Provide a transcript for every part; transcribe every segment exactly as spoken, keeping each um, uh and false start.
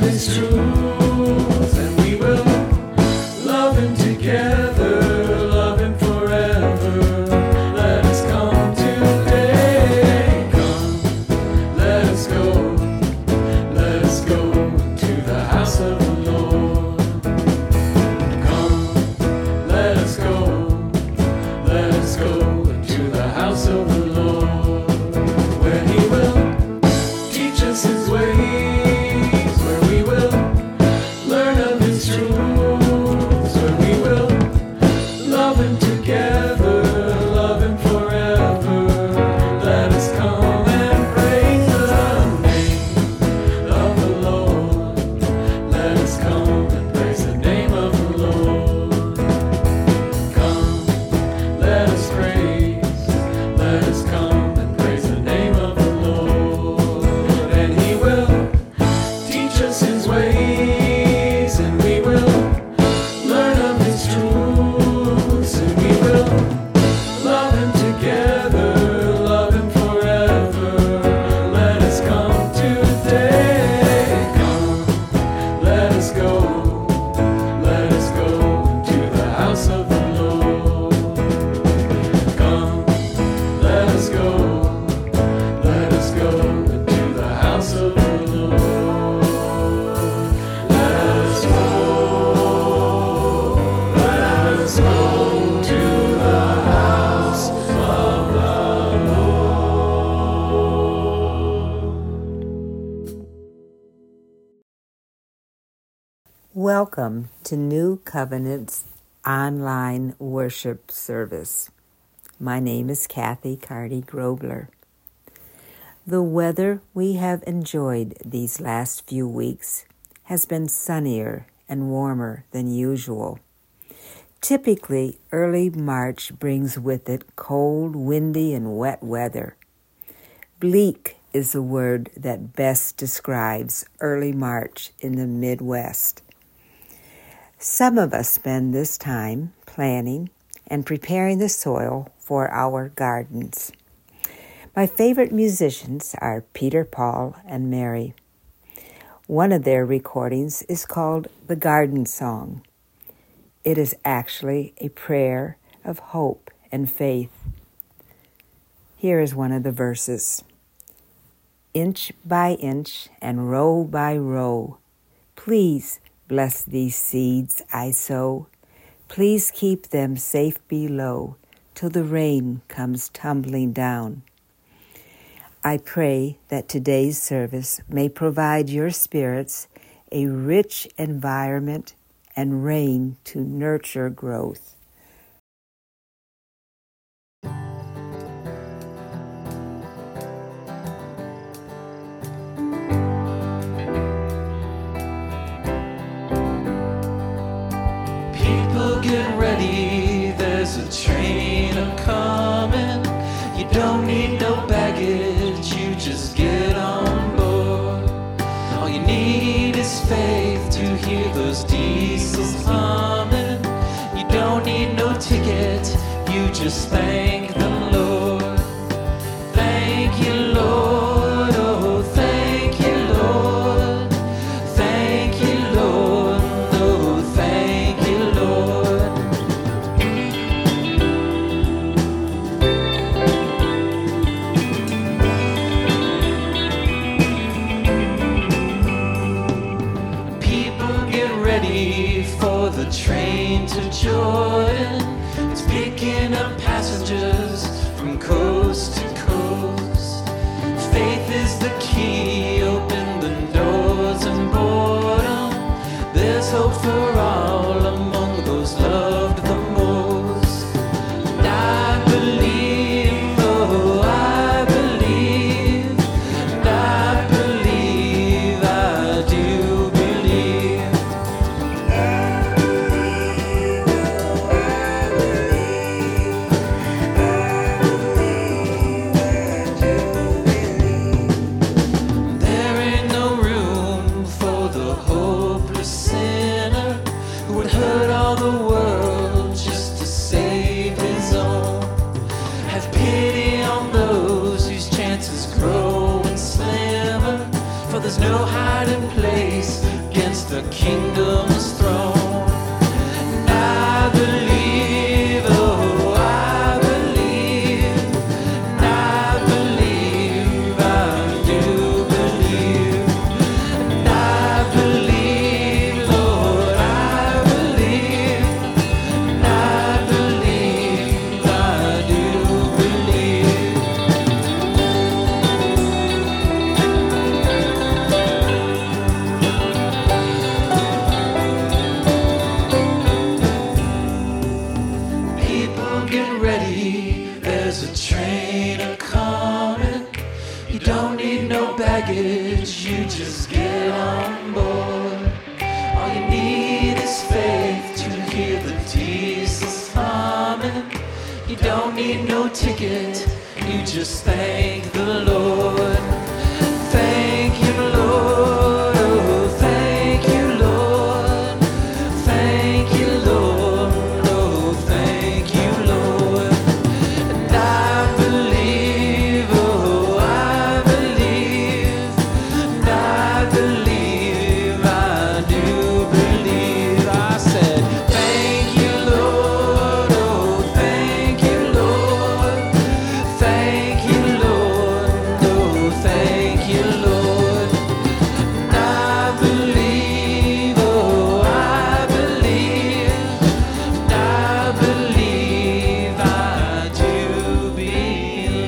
His truth, and we will love Him together, love Him forever. Let us come today. Come, let us go, let us go to the house of the Lord. Come, let us go, let us go to the house of the Lord, where He will teach us His ways, where we will learn of His truths, where we will love Him together, love Him forever. Let us come and praise the name of the Lord. Let us come and praise the name of the Lord. Come, let us praise, let us come and praise the name of the Lord. And He will teach us His ways, and we will learn of His truths, and we will love Him together, love Him forever. Let us come today. Come, let us go, let us go to the house of the Lord. Come, let us go, let us go to the house of the Lord. Let us go, let us go to the house of the Lord. Welcome to New Covenant's online worship service. My name is Kathy Carty Grobler. The weather we have enjoyed these last few weeks has been sunnier and warmer than usual. Typically, early March brings with it cold, windy, and wet weather. Bleak is the word that best describes early March in the Midwest. Some of us spend this time planning and preparing the soil for our gardens. My favorite musicians are Peter, Paul, and Mary. One of their recordings is called The Garden Song. It is actually a prayer of hope and faith. Here is one of the verses. Inch by inch and row by row, please bless these seeds I sow. Please keep them safe below till the rain comes tumbling down. I pray that today's service may provide your spirits a rich environment and rain to nurture growth. People get ready, there's a train a-coming. You don't need no baggage, you just get on board. All you need is faith to hear those diesels humming. You don't need no ticket, you just thank the Lord. Thank you, Lord, oh thank you, Lord. Thank you, Lord, oh thank you, Lord. People get ready for the train to Jordan. It's picking up passengers from coast to coast. Faith is the key, open the doors and boredom. There's hope for all among those loved the most. And I believe, oh I believe, and I believe, I do believe. I believe, oh I believe, I believe, I do believe. There ain't the kingdom's throne. And I believe, oh, I believe, and I believe, I do believe, and I believe, Lord, I believe, and I believe, I do believe. People get ready, there's a train a-coming. You don't need no baggage, you just get on board. All you need is faith to hear the diesels humming. You don't need no ticket, you just thank the Lord. Thank you, Lord, oh, thank you, Lord. Thank you, Lord, oh, thank you, Lord. And I believe, oh, I believe, and I believe, I do believe. I said, thank you, Lord, oh, thank you, Lord. Thank you, Lord, oh, thank you, Lord. And I believe, oh, I believe, and I believe, I do believe.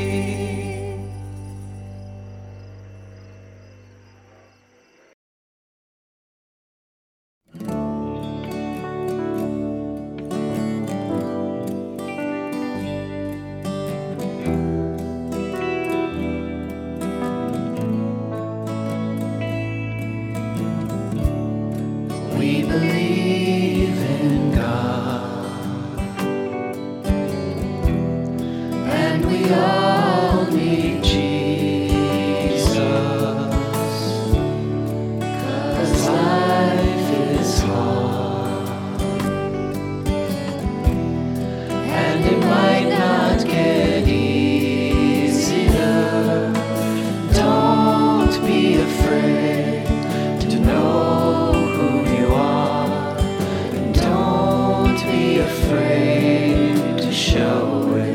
We believe in God, and we all need Jesus, 'cause life is hard, and it might not get easier. Don't be afraid to know who you are, and don't be afraid to show it.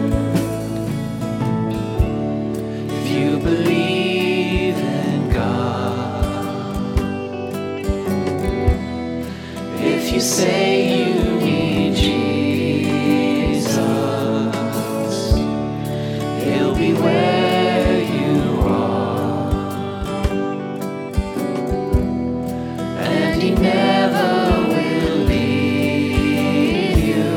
If you believe in God, if you say you need Jesus, He'll be where you are, and He never will leave you.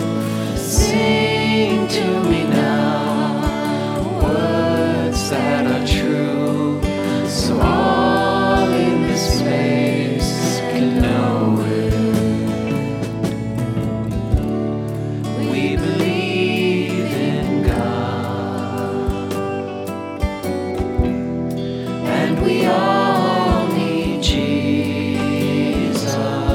Sing to me now words that are true, so all in this place can know it. We believe in God, and we all need Jesus,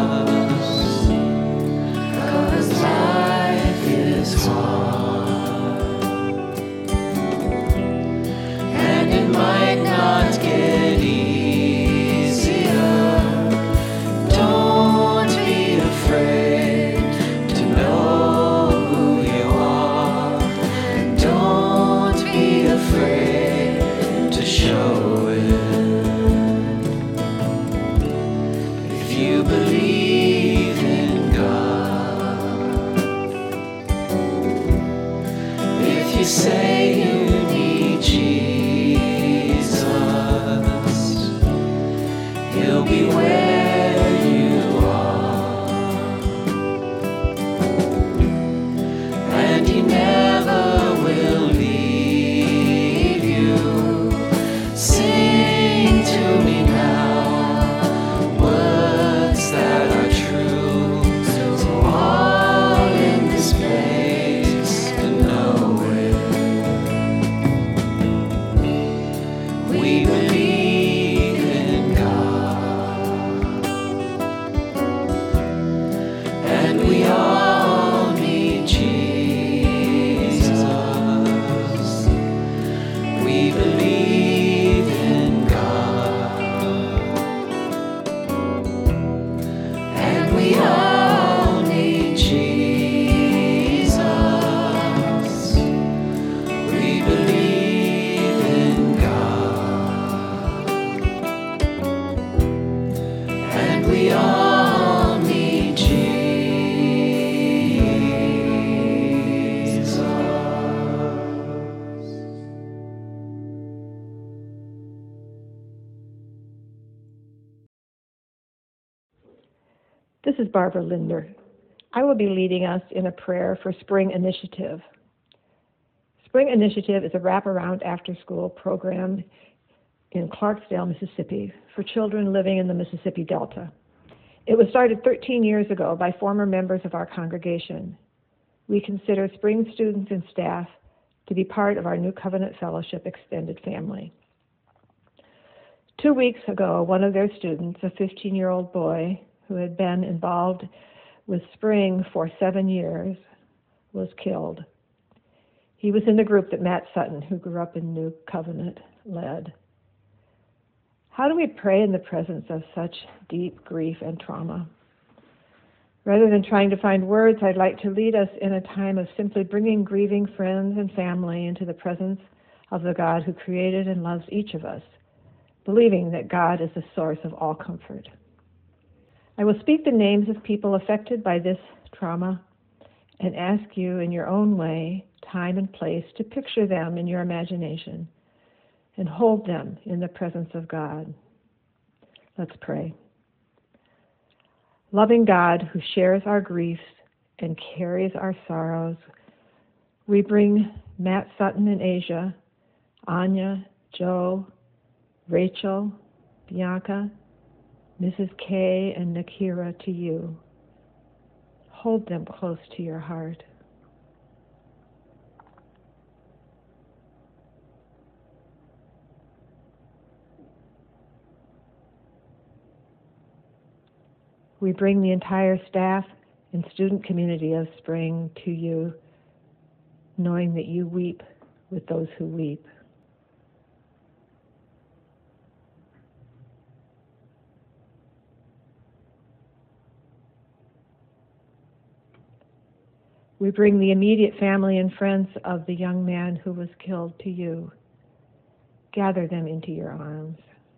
'cause life is hard, and it might not get easier. Don't be afraid to know who you are, and don't be afraid to show it. If you believe in God, if you say you need Jesus, He'll be where you are, and He never will leave you. Sing to me now words that are true, so all in this place can know it. We believe in God, This is Barbara Linder. I will be leading us in a prayer for Spring Initiative. Spring Initiative is a wraparound after-school program in Clarksdale, Mississippi, for children living in the Mississippi Delta. It was started thirteen years ago by former members of our congregation. We consider Spring students and staff to be part of our New Covenant Fellowship extended family. Two weeks ago, one of their students, a fifteen-year-old boy who had been involved with Spring for seven years, was killed. He was in the group that Matt Sutton, who grew up in New Covenant, led. How do we pray in the presence of such deep grief and trauma? Rather than trying to find words, I'd like to lead us in a time of simply bringing grieving friends and family into the presence of the God who created and loves each of us, believing that God is the source of all comfort. I will speak the names of people affected by this trauma and ask you in your own way, time and place, to picture them in your imagination and hold them in the presence of God. Let's pray. Loving God who shares our griefs and carries our sorrows, we bring Matt Sutton and Asia, Anya, Joe, Rachel, Bianca, Missus Kay, and Nakira to you. Hold them close to your heart. We bring the entire staff and student community of Spring to you, knowing that you weep with those who weep. We bring the immediate family and friends of the young man who was killed to you. Gather them into your arms.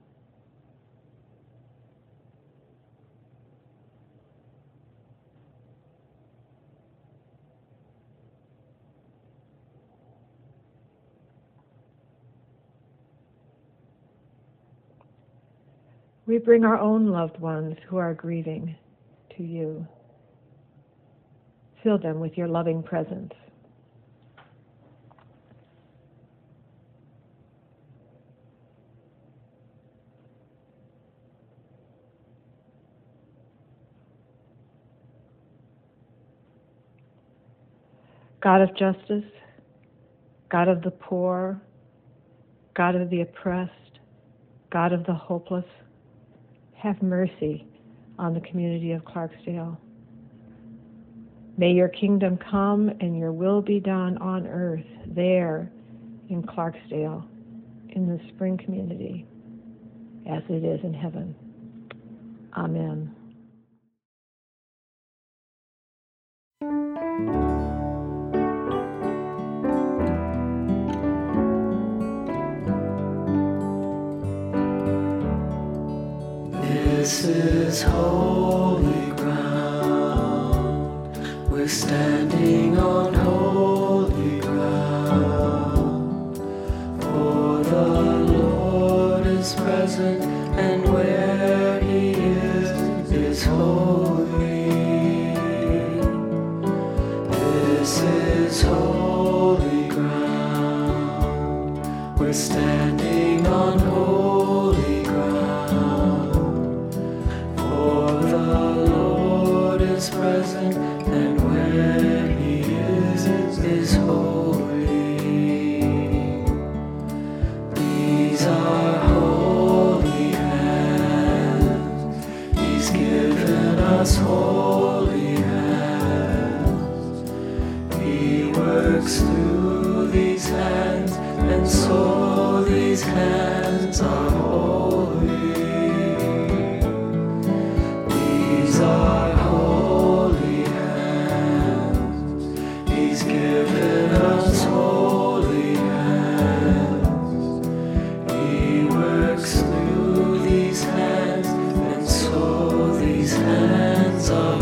We bring our own loved ones who are grieving to you. Fill them with your loving presence. God of justice, God of the poor, God of the oppressed, God of the hopeless, have mercy on the community of Clarksdale. May your kingdom come and your will be done on earth, there in Clarksdale, in the Spring community, as it is in heaven. Amen. This is holy ground. We're standing on holy ground. For the Lord is present, and where He is, is holy. This is holy ground. We're standing on holy ground. The Lord is present, and where He is, is holy. These are holy hands. He's given us holy hands. He works through these hands, and so these hands are holy. These are holy hands. He's given us holy hands. He works through these hands, and so these hands are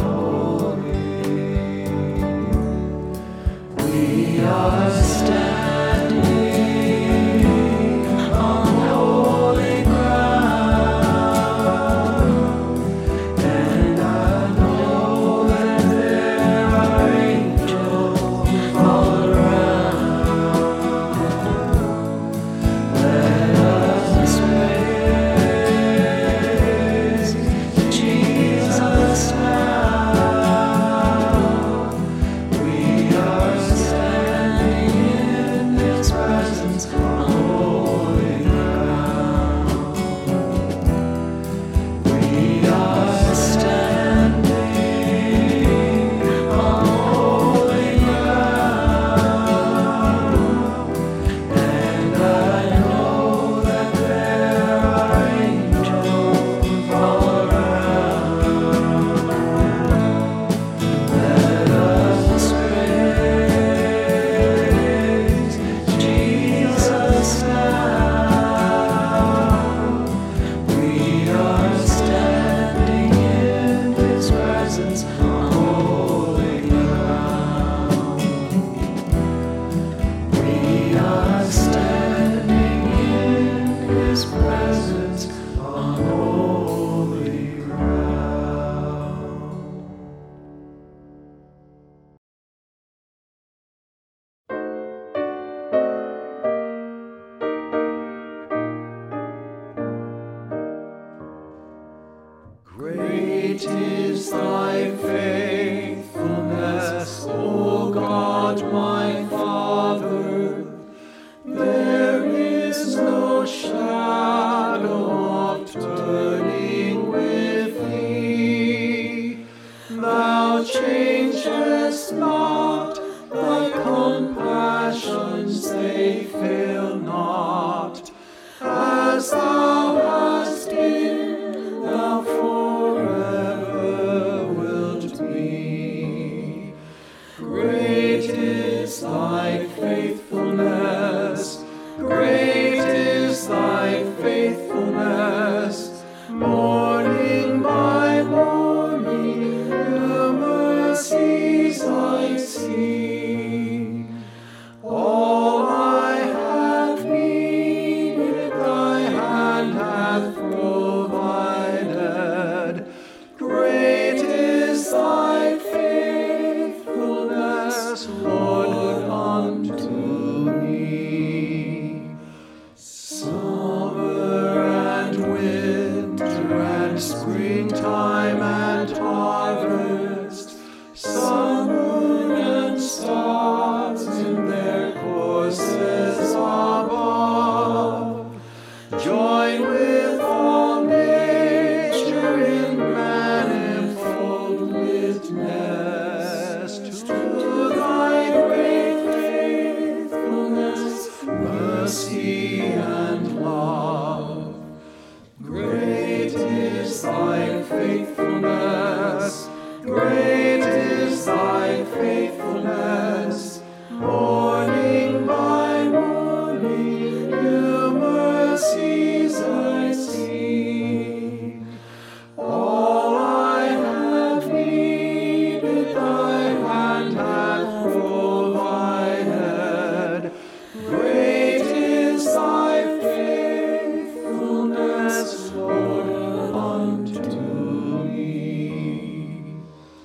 Great is thy faithfulness, O God my Father. There is no shadow of turning with thee. Thou changest not, thy compassions they fail not. As thou hast been, thou forever wilt be. Great is thy faithfulness, great is thy faithfulness. Morning by morning, new mercies I see. All I have needed, thy hand hath provided. Great is thy faithfulness, Lord, unto me. Summer and winter and springtime and harvest, sun, moon, and stars in their courses above, join with all nature in manifold witness to thy great faithfulness, mercy, and love. Great is thy faithfulness, great is thy faithfulness. Morning by morning, new mercies I see. All I have needed, thy hand hath provided. Great is thy faithfulness, Lord, unto me.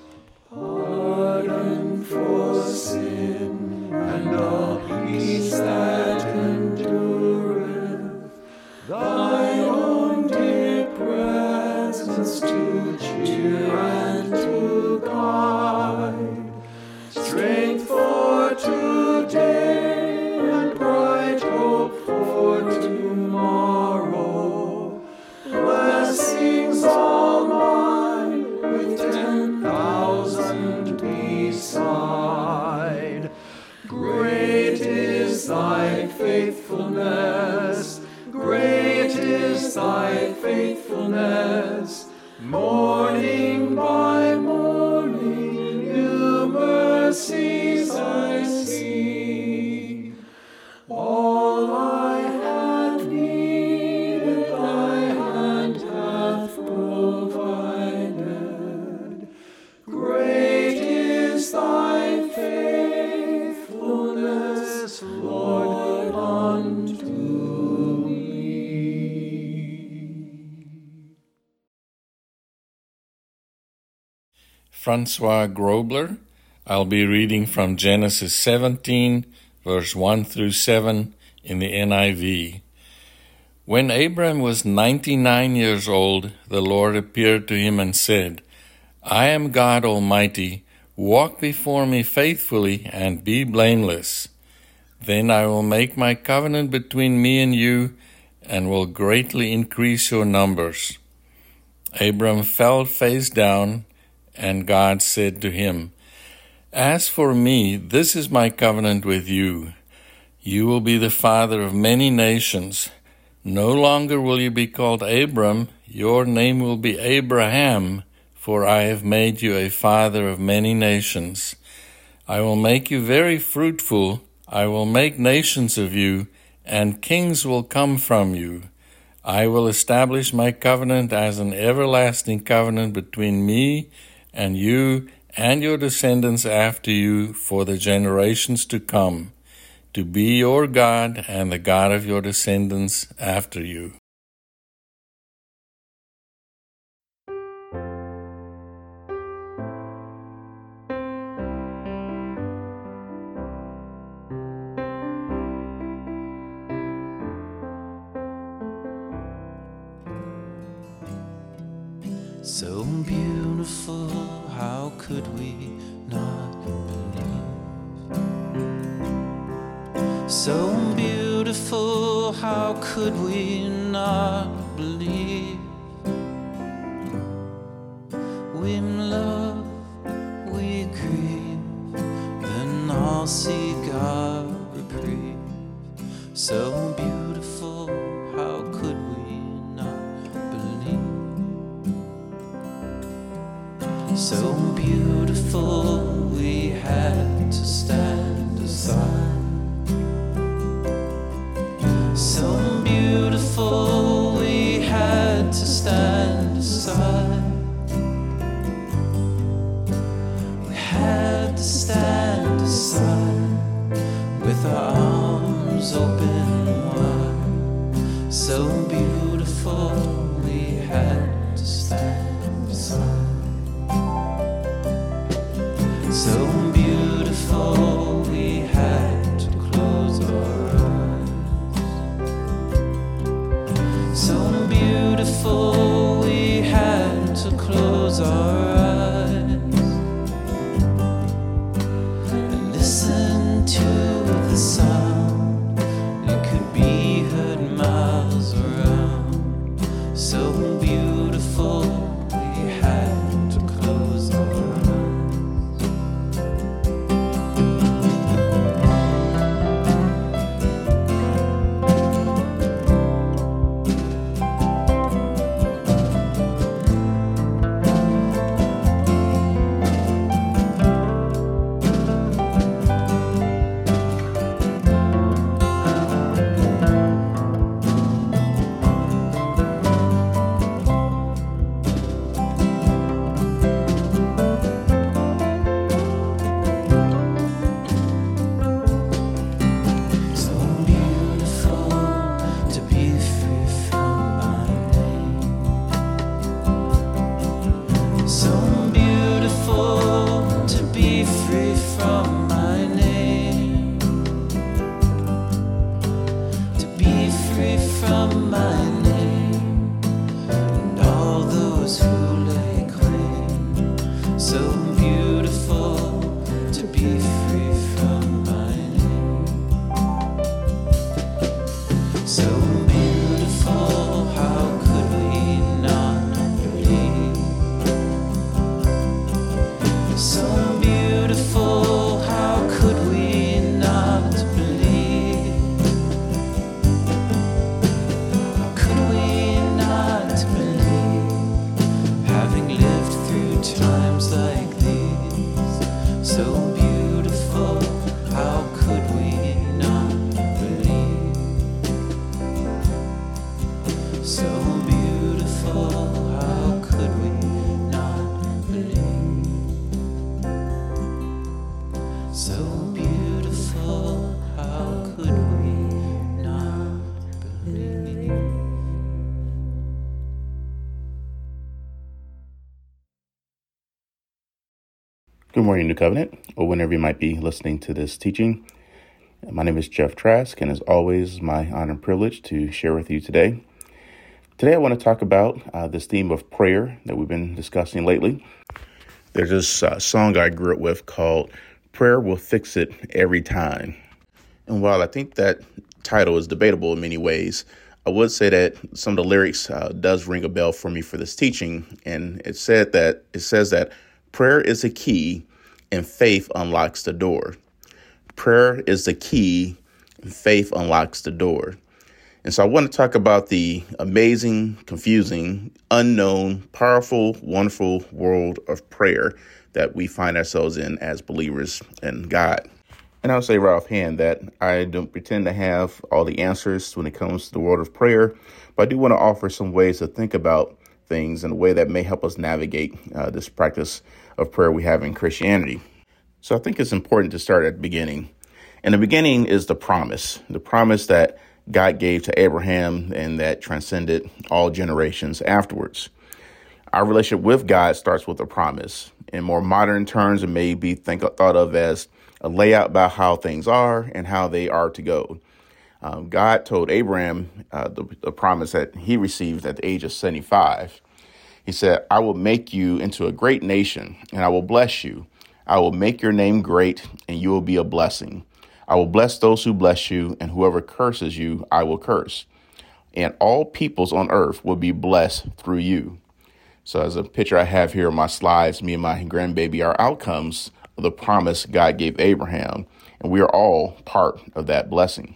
Pardon for sin and a peace that endureth, thy own dear presence to cheer and to guide, strength for today and bright hope for tomorrow, blessings all mine with ten thousand beside. Great is thy faithfulness, great is thy faithfulness. Morning by morning, new mercies I see. All I have needed, thy hand hath provided. Great is thy faithfulness, Lord, unto me. Francois Grobler. I'll be reading from Genesis seventeen, verse one through seven in the N I V. When Abram was ninety-nine years old, the Lord appeared to him and said, I am God Almighty. Walk before me faithfully and be blameless. Then I will make my covenant between me and you and will greatly increase your numbers. Abram fell face down, and God said to him, As for me, this is my covenant with you. You will be the father of many nations. No longer will you be called Abram, your name will be Abraham, for I have made you a father of many nations. I will make you very fruitful, I will make nations of you, and kings will come from you. I will establish my covenant as an everlasting covenant between me and you and your descendants after you for the generations to come, to be your God and the God of your descendants after you. So beautiful, how could we not believe? So beautiful, how could we not believe? We love, we grieve, then all seek our reprieve. So beautiful, how could we not believe? So beautiful, we had to stand aside. So beautiful, we had to stand aside. We had to stand aside with our arms open wide. So beautiful, we had to stand aside. So beautiful, we had to close our eyes. So beautiful, we had to close our eyes and listen to the sound. It could be heard miles around. So beautiful, we had to close our eyes. Good morning, New Covenant, or whenever you might be listening to this teaching. My name is Jeff Trask, and as always, my honor and privilege to share with you today. Today, I want to talk about uh, this theme of prayer that we've been discussing lately. There's this uh, song I grew up with called Prayer Will Fix It Every Time. And while I think that title is debatable in many ways, I would say that some of the lyrics uh, does ring a bell for me for this teaching. And it said that it says that prayer is a key and faith unlocks the door. Prayer is the key and faith unlocks the door. And so I want to talk about the amazing, confusing, unknown, powerful, wonderful world of prayer that we find ourselves in as believers in God. And I'll say right offhand that I don't pretend to have all the answers when it comes to the world of prayer, but I do want to offer some ways to think about things in a way that may help us navigate uh, this practice of prayer we have in Christianity. So I think it's important to start at the beginning. And the beginning is the promise, the promise that God gave to Abraham and that transcended all generations afterwards. Our relationship with God starts with a promise. In more modern terms, it may be think, thought of as a layout about how things are and how they are to go. Um, God told Abraham uh, the, the promise that he received at the age of seventy-five. He said, I will make you into a great nation, and I will bless you. I will make your name great, and you will be a blessing. I will bless those who bless you, and whoever curses you, I will curse. And all peoples on earth will be blessed through you. So as a picture I have here on my slides, me and my grandbaby are outcomes of the promise God gave Abraham, and we are all part of that blessing.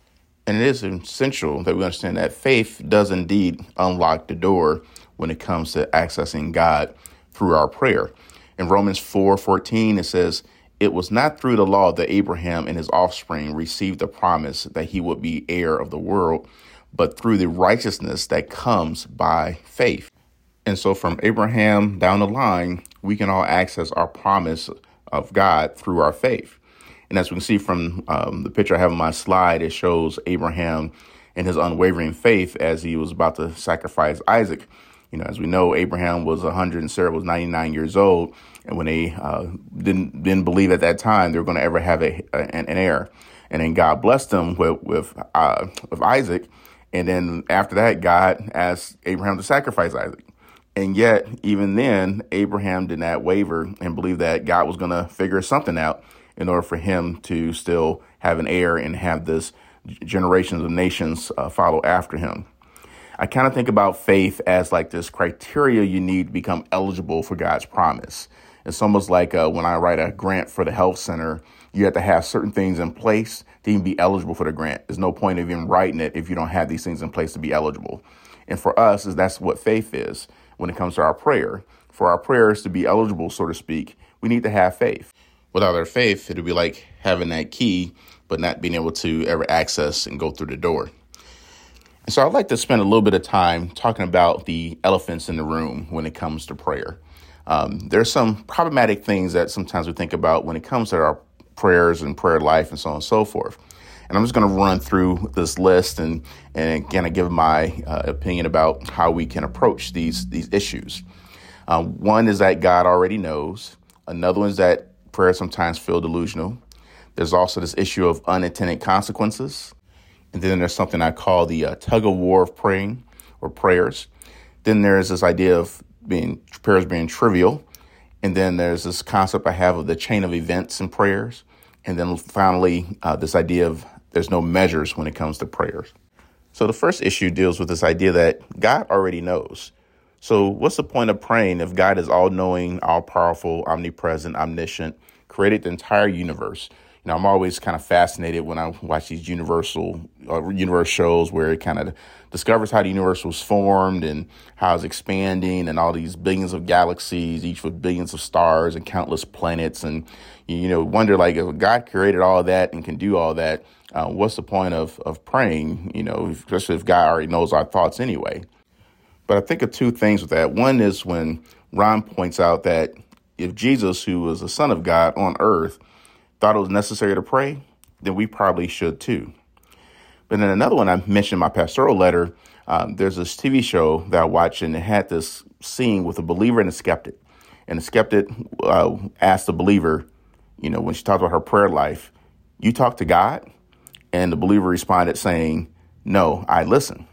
And it is essential that we understand that faith does indeed unlock the door when it comes to accessing God through our prayer. In Romans four fourteen, it says, it was not through the law that Abraham and his offspring received the promise that he would be heir of the world, but through the righteousness that comes by faith. And so from Abraham down the line, we can all access our promise of God through our faith. And as we can see from um, the picture I have on my slide, it shows Abraham and his unwavering faith as he was about to sacrifice Isaac. You know, as we know, Abraham was one hundred and Sarah was ninety-nine years old. And when they uh, didn't didn't believe at that time they were going to ever have a, a an, an heir. And then God blessed them with with, uh, with Isaac. And then after that, God asked Abraham to sacrifice Isaac. And yet, even then, Abraham did not waver and believe that God was going to figure something out in order for him to still have an heir and have this generations of nations uh, follow after him. I kind of think about faith as like this criteria you need to become eligible for God's promise. It's almost like uh, when I write a grant for the health center, you have to have certain things in place to even be eligible for the grant. There's no point of even writing it if you don't have these things in place to be eligible. And for us, is that's what faith is when it comes to our prayer. For our prayers to be eligible, so to speak, we need to have faith. Without our faith, it'd be like having that key, but not being able to ever access and go through the door. And so I'd like to spend a little bit of time talking about the elephants in the room when it comes to prayer. Um, there's some problematic things that sometimes we think about when it comes to our prayers and prayer life and so on and so forth. And I'm just going to run through this list and, and kind of give my uh, opinion about how we can approach these, these issues. Um, one is that God already knows. Another one is that prayer sometimes feel delusional. There's also this issue of unintended consequences. And then there's something I call the uh, tug of war of praying or prayers. Then there's this idea of being prayers being trivial. And then there's this concept I have of the chain of events in prayers. And then finally, uh, this idea of there's no measures when it comes to prayers. So the first issue deals with this idea that God already knows. So what's the point of praying if God is all-knowing, all-powerful, omnipresent, omniscient, created the entire universe? You know, I'm always kind of fascinated when I watch these universal uh, universe shows where it kind of discovers how the universe was formed and how it's expanding and all these billions of galaxies, each with billions of stars and countless planets. And, you know, wonder, like, if God created all of that and can do all that, uh, what's the point of, of praying, you know, especially if God already knows our thoughts anyway. But I think of two things with that. One is when Ron points out that if Jesus, who was the Son of God on earth, thought it was necessary to pray, then we probably should too. But then another one I mentioned in my pastoral letter, um, there's this T V show that I watched, and it had this scene with a believer and a skeptic. And the skeptic uh, asked the believer, you know, when she talked about her prayer life, you talk to God? And the believer responded saying, no, I listen.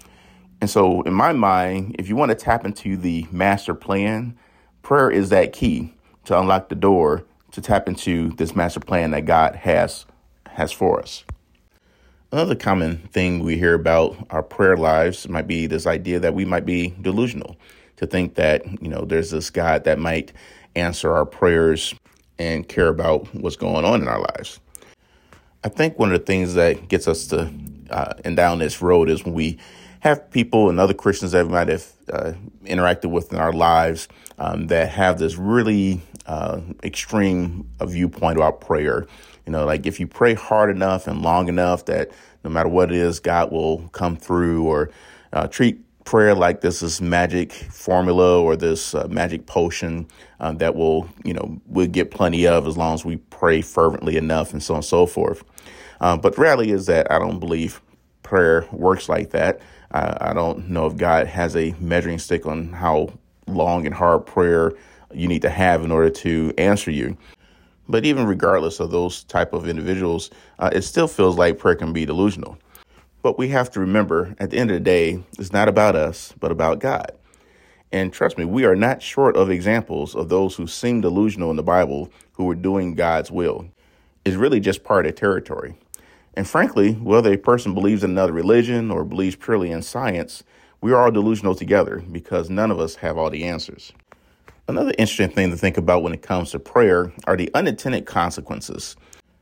And so in my mind, if you want to tap into the master plan, prayer is that key to unlock the door to tap into this master plan that God has has for us. Another common thing we hear about our prayer lives might be this idea that we might be delusional, to think that, you know, there's this God that might answer our prayers and care about what's going on in our lives. I think one of the things that gets us to uh, and down this road is when we have people and other Christians that we might have uh, interacted with in our lives um, that have this really uh, extreme uh, viewpoint about prayer. You know, like if you pray hard enough and long enough that no matter what it is, God will come through, or uh, treat prayer like this is magic formula or this uh, magic potion uh, that will, you know, we'll get plenty of as long as we pray fervently enough and so on and so forth. Uh, but the reality is that I don't believe prayer works like that. I, I don't know if God has a measuring stick on how long and hard prayer you need to have in order to answer you. But even regardless of those type of individuals, uh, it still feels like prayer can be delusional. But we have to remember, at the end of the day, it's not about us, but about God. And trust me, we are not short of examples of those who seem delusional in the Bible who were doing God's will. It's really just part of their territory. And frankly, whether a person believes in another religion or believes purely in science, we are all delusional together because none of us have all the answers. Another interesting thing to think about when it comes to prayer are the unintended consequences.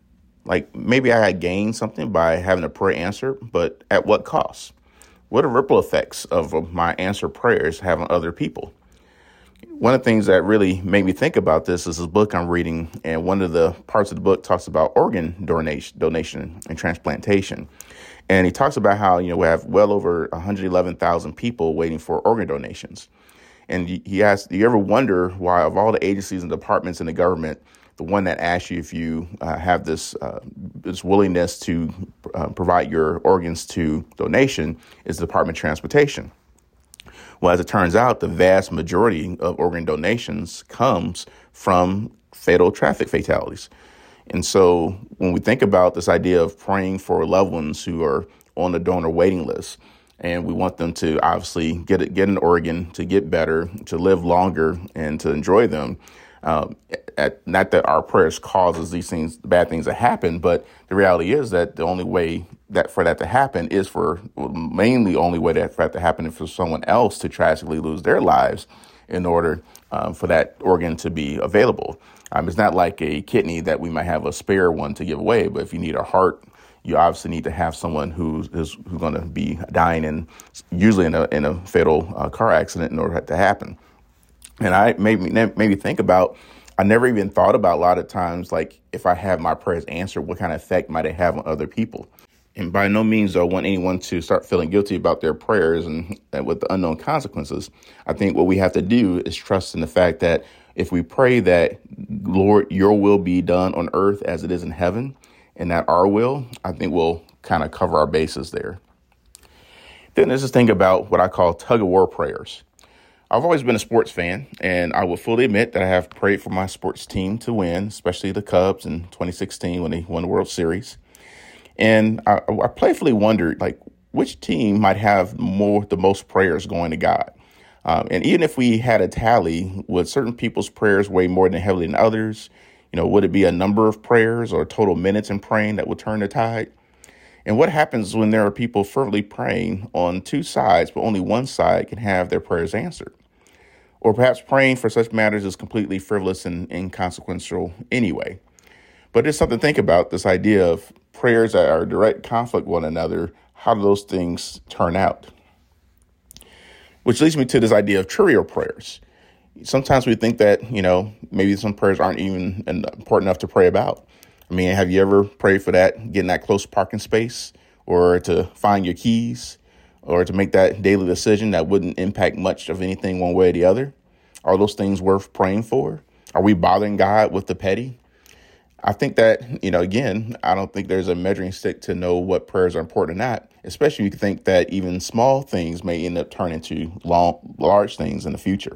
Like maybe I gained something by having a prayer answered, but at what cost? What are ripple effects of my answered prayers have on other people? One of the things that really made me think about this is this book I'm reading, and one of the parts of the book talks about organ donation, donation and transplantation. And he talks about how, you know, we have well over one hundred eleven thousand people waiting for organ donations. And he asked, do you ever wonder why of all the agencies and departments in the government, the one that asks you if you uh, have this uh, this willingness to uh, provide your organs to donation is the Department of Transportation? Well, as it turns out, the vast majority of organ donations comes from fatal traffic fatalities. And so when we think about this idea of praying for loved ones who are on the donor waiting list, and we want them to obviously get it, get an organ, to get better, to live longer, and to enjoy them, um, at, not that our prayers causes these things, bad things to happen, but the reality is that the only way that for that to happen is for mainly only way that for that to happen is for someone else to tragically lose their lives in order um, for that organ to be available. Um, it's not like a kidney that we might have a spare one to give away, but if you need a heart, you obviously need to have someone who's who's, who's going to be dying in usually in a in a fatal uh, car accident in order for that to happen. And I made me made me think about. I never even thought about a lot of times, like if I have my prayers answered, what kind of effect might it have on other people? And by no means do I want anyone to start feeling guilty about their prayers and, and with the unknown consequences. I think what we have to do is trust in the fact that if we pray that, Lord, your will be done on earth as it is in heaven, and not our will, I think we'll kind of cover our bases there. Then there's this thing about what I call tug of war prayers. I've always been a sports fan, and I will fully admit that I have prayed for my sports team to win, especially the Cubs in twenty sixteen when they won the World Series. And I, I playfully wondered, like, which team might have more the most prayers going to God? Um, and even if we had a tally, would certain people's prayers weigh more than heavily than others? You know, would it be a number of prayers or total minutes in praying that would turn the tide? And what happens when there are people fervently praying on two sides, but only one side can have their prayers answered? Or perhaps praying for such matters is completely frivolous and inconsequential anyway. But there's something to think about, this idea of prayers that are in direct conflict with one another. How do those things turn out? Which leads me to this idea of trivial prayers. Sometimes we think that, you know, maybe some prayers aren't even important enough to pray about. I mean, have you ever prayed for that, getting that close parking space, or to find your keys, or to make that daily decision that wouldn't impact much of anything one way or the other? Are those things worth praying for? Are we bothering God with the petty? I think that, you know, again, I don't think there's a measuring stick to know what prayers are important or not, especially if you think that even small things may end up turning into long, large things in the future.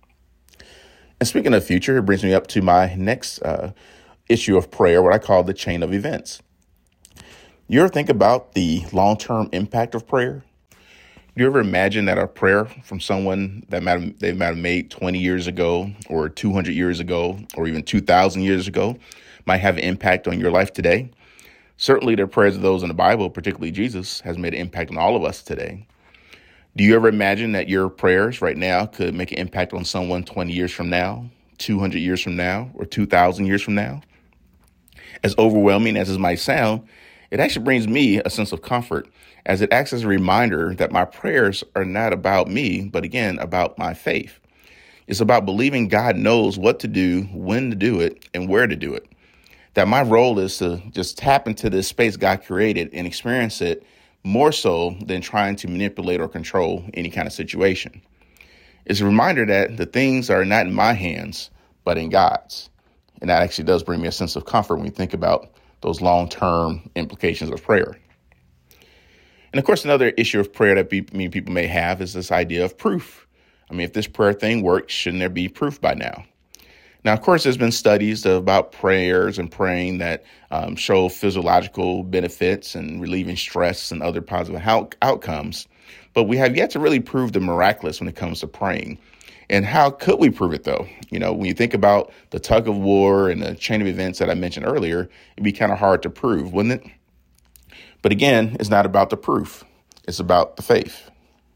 And speaking of future, it brings me up to my next uh, issue of prayer, what I call the chain of events. You ever think about the long-term impact of prayer? Do you ever imagine that a prayer from someone that might have, they might have made twenty years ago or two hundred years ago or even two thousand years ago might have an impact on your life today? Certainly the prayers of those in the Bible, particularly Jesus, has made an impact on all of us today. Do you ever imagine that your prayers right now could make an impact on someone twenty years from now, two hundred years from now, or two thousand years from now? As overwhelming as it might sound, it actually brings me a sense of comfort, as it acts as a reminder that my prayers are not about me, but again, about my faith. It's about believing God knows what to do, when to do it, and where to do it. That my role is to just tap into this space God created and experience it more so than trying to manipulate or control any kind of situation. It's a reminder that the things are not in my hands, but in God's. And that actually does bring me a sense of comfort when we think about those long-term implications of prayer. And of course, another issue of prayer that many people may have is this idea of proof. I mean, if this prayer thing works, shouldn't there be proof by now? Now, of course, there's been studies about prayers and praying that um, show physiological benefits and relieving stress and other positive out- outcomes. But we have yet to really prove the miraculous when it comes to praying. And how could we prove it, though? You know, when you think about the tug of war and the chain of events that I mentioned earlier, it'd be kind of hard to prove, wouldn't it? But again, it's not about the proof. It's about the faith.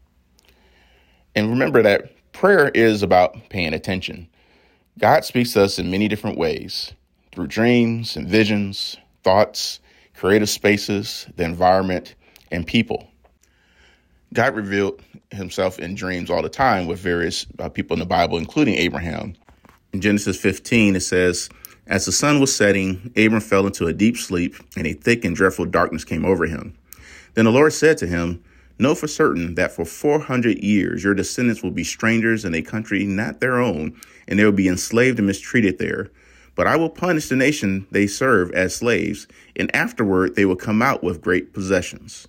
And remember that prayer is about paying attention. God speaks to us in many different ways, through dreams and visions, thoughts, creative spaces, the environment, and people. God revealed himself in dreams all the time with various uh, people in the Bible, including Abraham. In Genesis fifteen, it says, "As the sun was setting, Abram fell into a deep sleep, and a thick and dreadful darkness came over him. Then the Lord said to him, 'Know for certain that for four hundred years your descendants will be strangers in a country not their own, and they will be enslaved and mistreated there. But I will punish the nation they serve as slaves, and afterward they will come out with great possessions.'"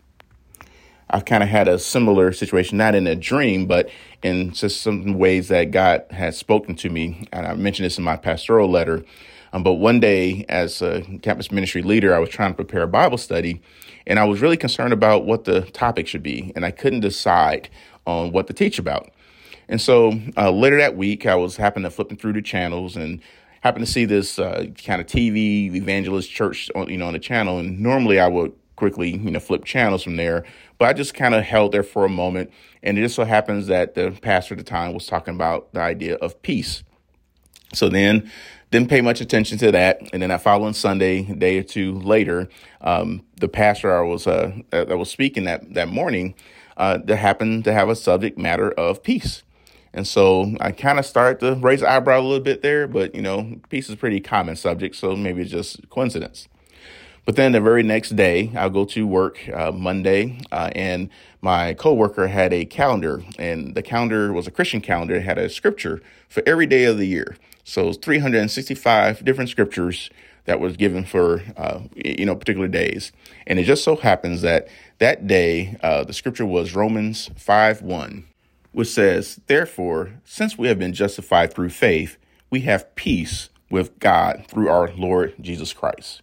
I've kind of had a similar situation, not in a dream, but in just some ways that God has spoken to me. And I mentioned this in my pastoral letter. Um, but one day as a campus ministry leader, I was trying to prepare a Bible study, and I was really concerned about what the topic should be. And I couldn't decide on what to teach about. And so uh, later that week, I was happening to flipping through the channels and happened to see this uh, kind of T V evangelist church, on, you know, on the channel. And normally I would quickly, you know, flip channels from there. But I just kind of held there for a moment. And it just so happens that the pastor at the time was talking about the idea of peace. So then didn't pay much attention to that. And then that following Sunday, a day or two later, um, the pastor I was uh, that was speaking that, that morning uh, that happened to have a subject matter of peace. And so I kind of started to raise the eyebrow a little bit there. But, you know, peace is a pretty common subject. So maybe it's just coincidence. But then the very next day, I'll go to work uh, Monday, uh, and my coworker had a calendar, and the calendar was a Christian calendar. It had a scripture for every day of the year. So it was three hundred sixty-five different scriptures that was given for, uh, you know, particular days. And it just so happens that that day, uh, the scripture was Romans five one, which says, "Therefore, since we have been justified through faith, we have peace with God through our Lord Jesus Christ."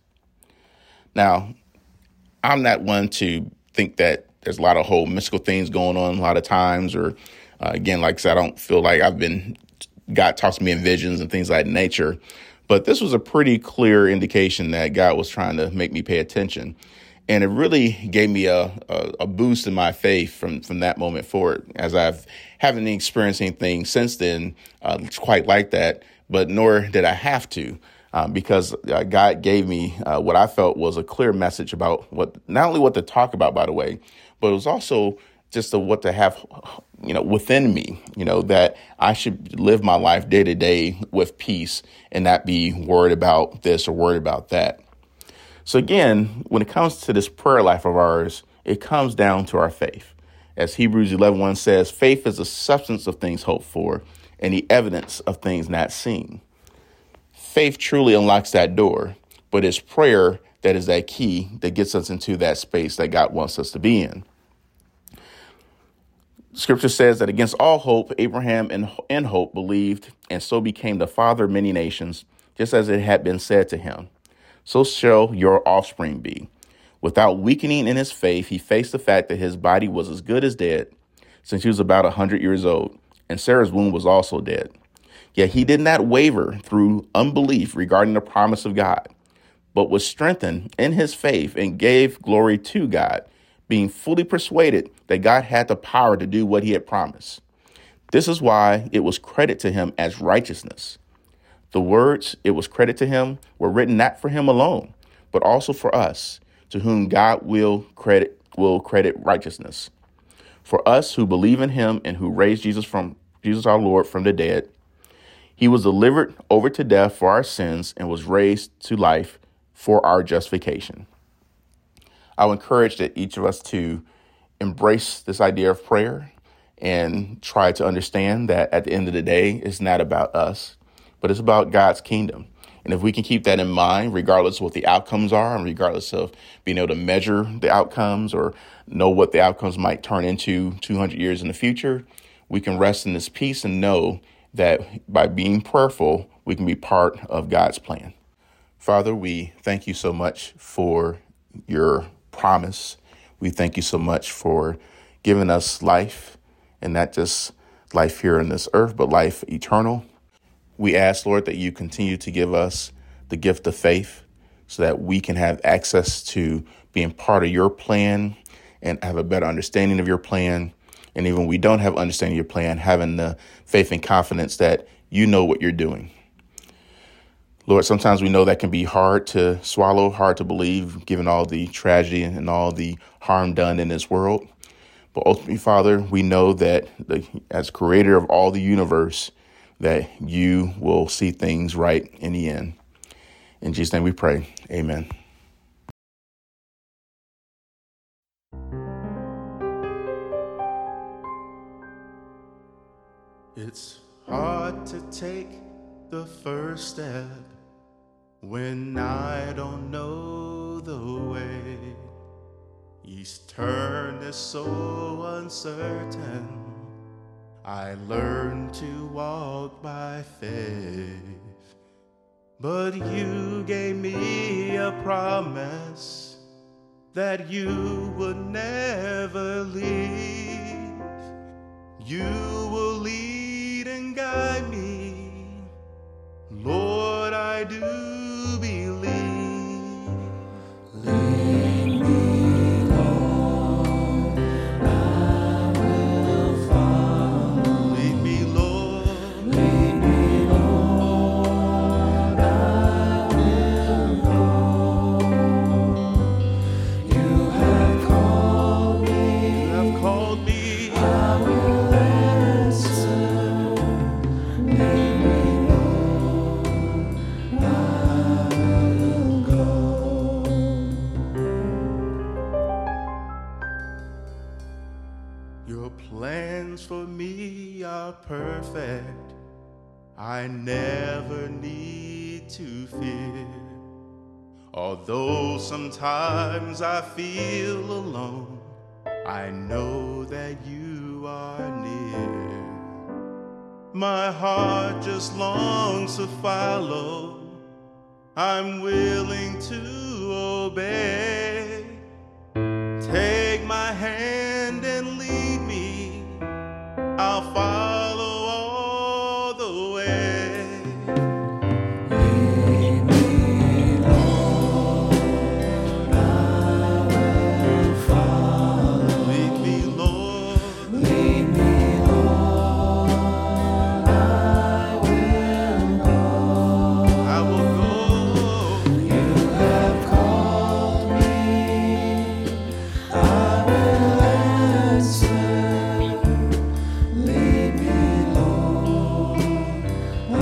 Now, I'm not one to think that there's a lot of whole mystical things going on a lot of times, or uh, again, like I said, I don't feel like I've been, God talks to me in visions and things like that nature. But this was a pretty clear indication that God was trying to make me pay attention. And it really gave me a, a, a boost in my faith from, from that moment forward, as I've haven't experienced anything since then uh, quite like that, but nor did I have to. Uh, because uh, God gave me uh, what I felt was a clear message about what, not only what to talk about, by the way, but it was also just a, what to have, you know, within me, you know, that I should live my life day to day with peace and not be worried about this or worried about that. So again, when it comes to this prayer life of ours, it comes down to our faith. As Hebrews eleven one says, faith is the substance of things hoped for and the evidence of things not seen. Faith truly unlocks that door, but it's prayer that is that key that gets us into that space that God wants us to be in. Scripture says that against all hope, Abraham in, in hope believed, and so became the father of many nations, just as it had been said to him. So shall your offspring be. Without weakening in his faith, he faced the fact that his body was as good as dead, since he was about one hundred years old, and Sarah's womb was also dead. Yet he did not waver through unbelief regarding the promise of God, but was strengthened in his faith and gave glory to God, being fully persuaded that God had the power to do what he had promised. This is why it was credited to him as righteousness. The words "it was credited to him" were written not for him alone, but also for us, to whom God will credit will credit righteousness. For us who believe in him and who raised Jesus from Jesus our Lord from the dead, he was delivered over to death for our sins and was raised to life for our justification. I would encourage that each of us to embrace this idea of prayer and try to understand that at the end of the day, it's not about us, but it's about God's kingdom. And if we can keep that in mind, regardless of what the outcomes are, and regardless of being able to measure the outcomes or know what the outcomes might turn into two hundred years in the future, we can rest in this peace and know that by being prayerful, we can be part of God's plan. Father, we thank you so much for your promise. We thank you so much for giving us life, and not just life here on this earth, but life eternal. We ask, Lord, that you continue to give us the gift of faith so that we can have access to being part of your plan and have a better understanding of your plan. And even when we don't have understanding of your plan, having the faith and confidence that you know what you're doing. Lord, sometimes we know that can be hard to swallow, hard to believe, given all the tragedy and all the harm done in this world. But ultimately, Father, we know that the, as creator of all the universe, that you will see things right in the end. In Jesus' name we pray. Amen. It's hard to take the first step when I don't know the way. Each turn is so uncertain. I learned to walk by faith. But you gave me a promise that you would never leave. You will lead and guide me. Lord, I do believe. Lead me, Lord, I will follow. Lead me, Lord. Lead me, Lord, I will go. You have called me. You have called me. I will answer. Lead me, Lord, I will go. Your plans for me are perfect. I never need to fear. Although sometimes I feel alone, I know that you are near. My heart just longs to follow. I'm willing to obey. Take my hand and lead me. I'll follow all the way. Lead me, Lord, I will follow. Lead me, Lord. Lead me, Lord, I will go. I will go. You have called me. I will answer. Lead me, Lord,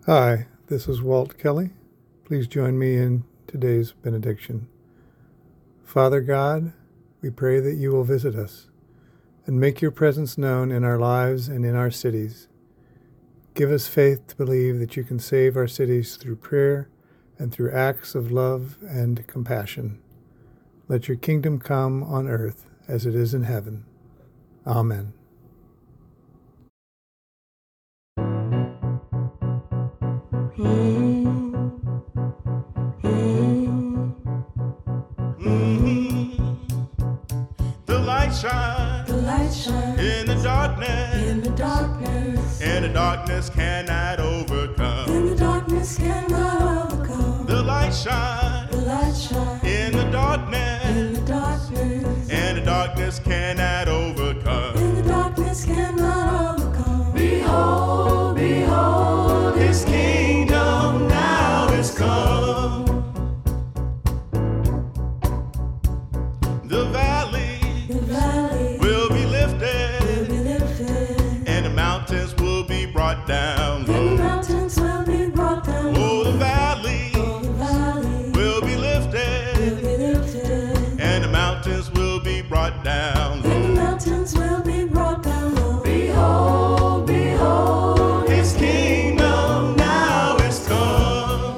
Hi, this is Walt Kelly. Please join me in today's benediction. Father God, we pray that you will visit us and make your presence known in our lives and in our cities. Give us faith to believe that you can save our cities through prayer and through acts of love and compassion. Let your kingdom come on earth as it is in heaven. Amen. The light shines The light shines in the darkness, in the darkness, and the darkness cannot overcome. and the darkness cannot overcome. The light shines The light shines in the in darkness, the darkness, and the darkness cannot overcome. and the darkness cannot overcome. Behold, behold, His kingdom now is come. The valley the valley will be will lifted, be lifted, and the mountains will be brought down and the low. mountains will be brought down. Oh, the valley Oh, the valley will be will lifted, be lifted, and the mountains will be brought down and the low. mountains will be brought down low. Behold, behold, His kingdom now is come.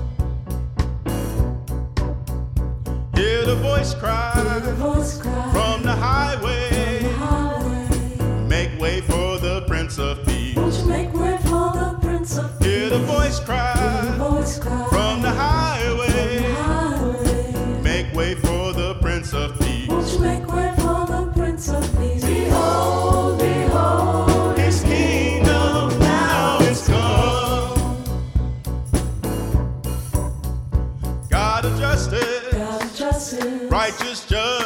Hear the voice the cry voice cry from the highway, the highway. make way for the Prince of Peace. Won't you make way for the Prince of Peace? Hear the voice The cry voice cry from the the highway, highway. make way for the Prince of Peace. Won't you make way for the Prince of Peace? Behold, behold, His kingdom now is come. God of justice, God of justice, righteous judge,